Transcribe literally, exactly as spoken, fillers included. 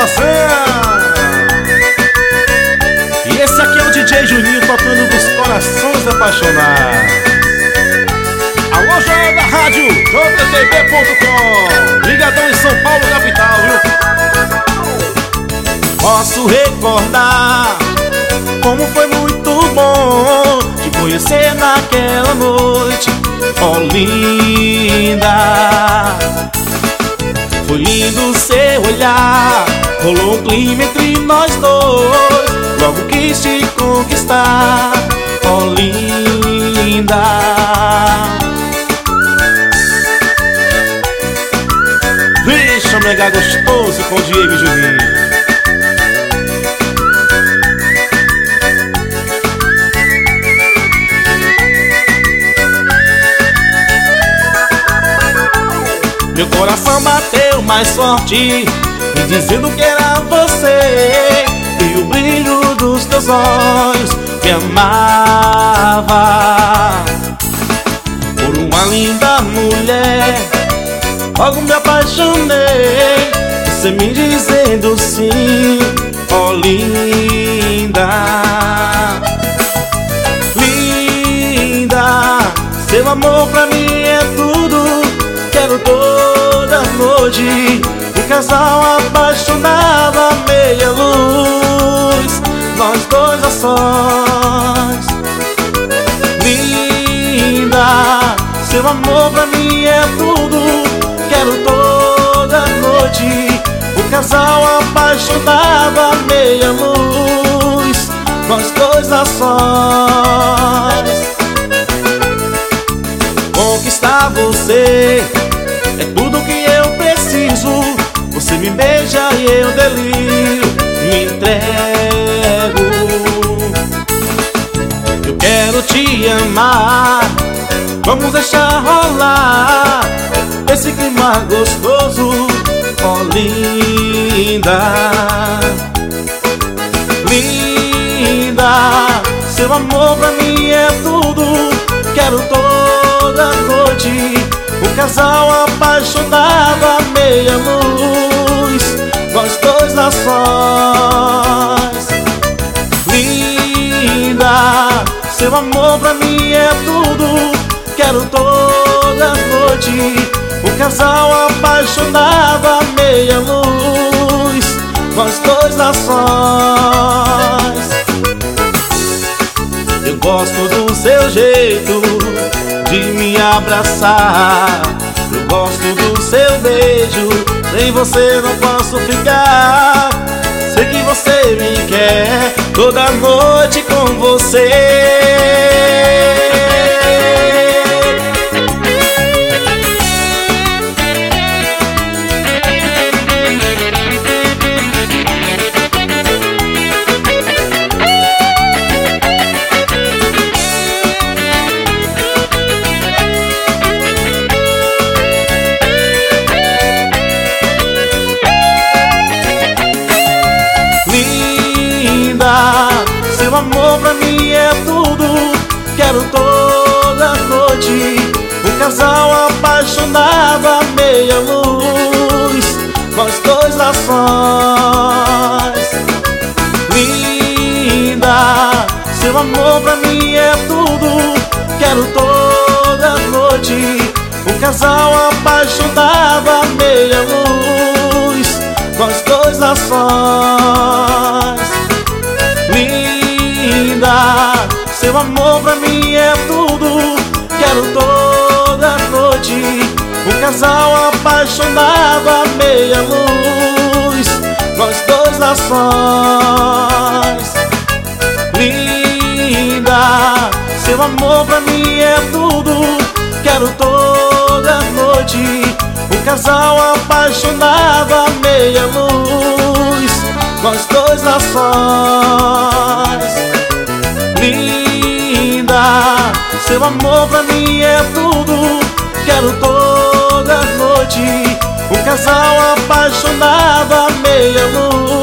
informação. E esse aqui é o D J Juninho tocando dos corações apaixonados. Alô, Joel da Rádio, J T V ponto com, ligadão em São Paulo, capital, viu? Posso recordar como foi muito bom te conhecer naquela noite, oh linda. Foi lindo seu olhar, rolou um clima entre nós dois. Logo quis te conquistar, oh linda. Deixa mega gostoso com Diego e Juninho. Meu coração bateu mais forte, me dizendo que era você, e o brilho dos teus olhos me amava. Por uma linda mulher, logo me apaixonei, você me dizendo sim, oh linda. Linda, seu amor pra mim é tudo. Quero toda noite um casal apaixonado à meia luz, nós dois a sós. Linda, seu amor pra mim é tudo. Quero toda noite um casal apaixonado à meia luz, nós dois a sós. Conquistar você é tudo que eu preciso. Você me beija e eu delírio, me entrego. Eu quero te amar, vamos deixar rolar esse clima gostoso, oh linda. Linda, seu amor pra mim é tudo. Quero toda noite um casal apaixonado à meia luz, nós dois a sós. Linda, seu amor pra mim é tudo. Quero toda noite um casal apaixonado à meia luz, nós dois a sós. Eu gosto do seu jeito de me abraçar, eu gosto do seu beijo, sem você não posso ficar. Sei que você me quer, toda noite com você. Seu amor pra mim é tudo. Quero toda noite um casal apaixonado à meia luz, nós dois a sós. Linda, seu amor pra mim é tudo. Quero toda noite um casal apaixonado à meia luz, nós dois a sós. Linda, seu amor pra mim é tudo. Quero toda noite um casal apaixonado à meia luz, nós dois a sós. Linda, seu amor pra mim é tudo. Quero toda noite um casal apaixonado à meia luz, nós dois a sós. Linda, seu amor pra mim é tudo. Quero toda noite um casal apaixonado à meia luz,